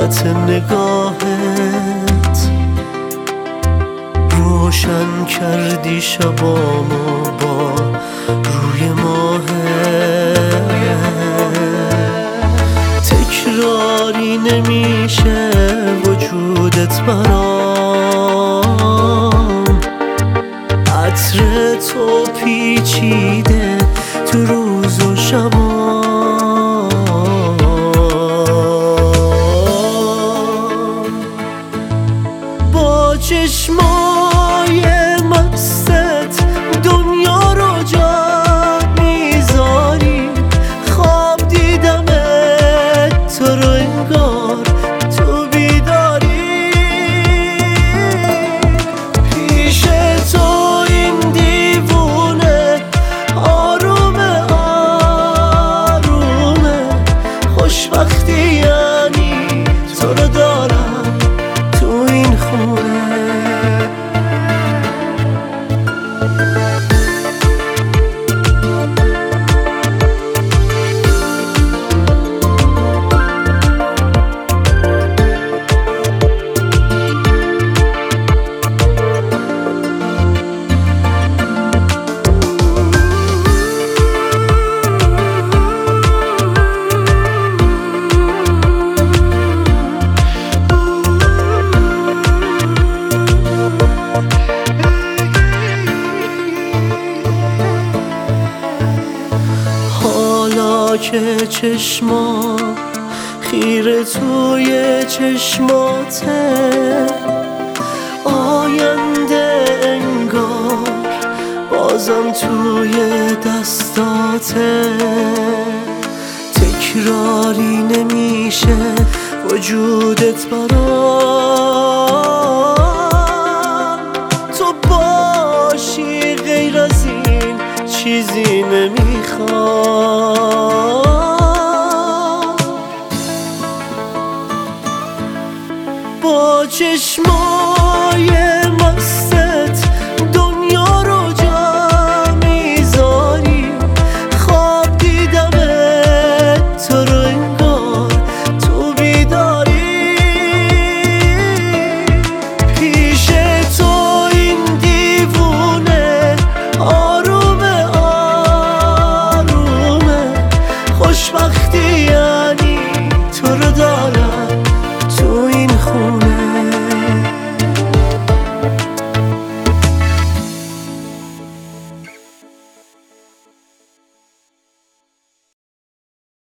قطع نگاهت روشن کردی شبامو با روی ماهت. تکراری نمیشه وجودت برام، عطر تو پیچیده تو روز و شبام. با چشمای مستت دنیا رو جا میذاری، خواب دیدمت تو رو انگار تو بیداری. پیش تو این دیوونه آرومه آرومه، خوشبختی یعنی تو رو دارم تو این خونه. حالا که چشما خیره توی چشماته، آینده انگار بازم توی دستاته. تکراری نمیشه وجودت برام، تو باشی غیر از این چیزی نمیخوام.